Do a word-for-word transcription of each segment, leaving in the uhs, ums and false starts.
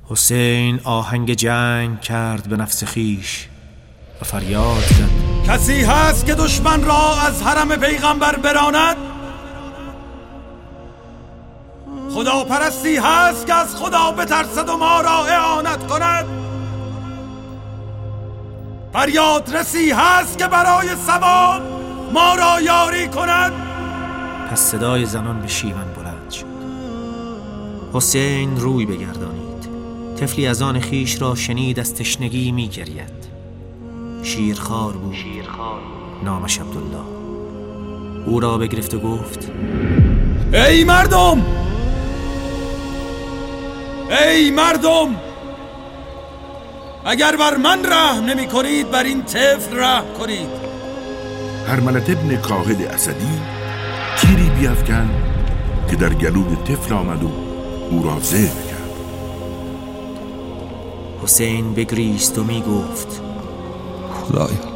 حسین آهنگ جنگ کرد به نفس خیش و فریاد زد: کسی هست که دشمن را از حرم پیغمبر براند؟ خدا پرستی هست که از خدا بترسد و ما را اعانت کند؟ فریاد رسی هست که برای ثواب ما را یاری کند؟ پس صدای زنان به شیون بلند شد. حسین روی بگردانید. طفلی از آن خیش را شنید از تشنگی می گرید. شیرخوار بود. شیرخوار. نامش عبدالله. او را بگرفت و گفت: ای مردم، ای مردم، اگر بر من رحم نمی کنید بر این طفل رحم کنید. هرملت ابن کاهد اسدی تیری بیفکن که در گلوی طفل آمد و او را ذبح کرد. حسین بگریست و می گفت: خدایا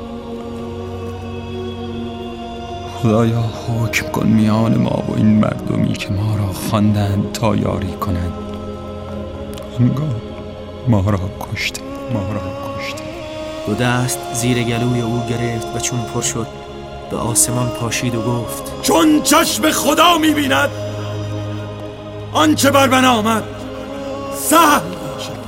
خدایا حکم کن میان ما و این مردمی که ما را خواندند تا یاری کنند. انگار ما را کشته ما را کشته. دو دست زیر گلوی او گرفت و چون پر شد به آسمان پاشید و گفت: چون چشم خدا می‌بیند آنچه بر من آمد سهل باشد.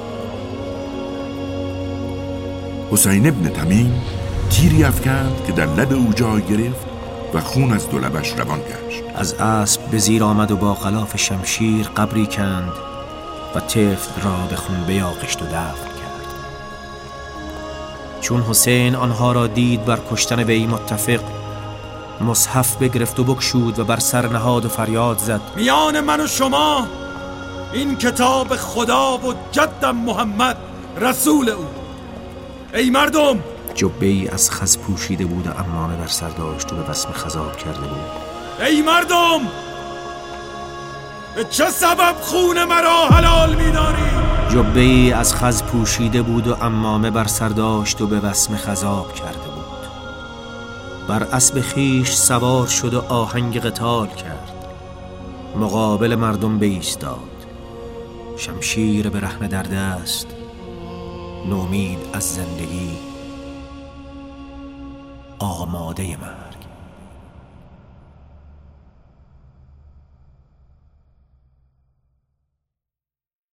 حسین ابن تمیم تیری افکند که در لب او جای گرفت و خون از دو لبش روان گشت. از اسب به زیر آمد و با غلاف شمشیر قبری کند و طفل را به خون بیاغشت و دفن کرد. چون حسین آنها را دید بر کشتن وی متفق، مصحف بگرفت و بکشود و بر سر نهاد و فریاد زد: میان من و شما این کتاب خدا و جدم محمد رسول او. ای مردم، جبه ای از خز پوشیده بود و عمامه بر سر داشت و به وسم خضاب کرده بود. ای مردم، به چه سبب خون مرا حلال می‌داری؟ جبه ای از خز پوشیده بود و عمامه بر سر داشت و به وسم خضاب کرده بود. بر اسب خیش سوار شد و آهنگ قتال کرد. مقابل مردم بایستاد، شمشیر برهنه در دست، نومید از زندگی، آماده مرگ.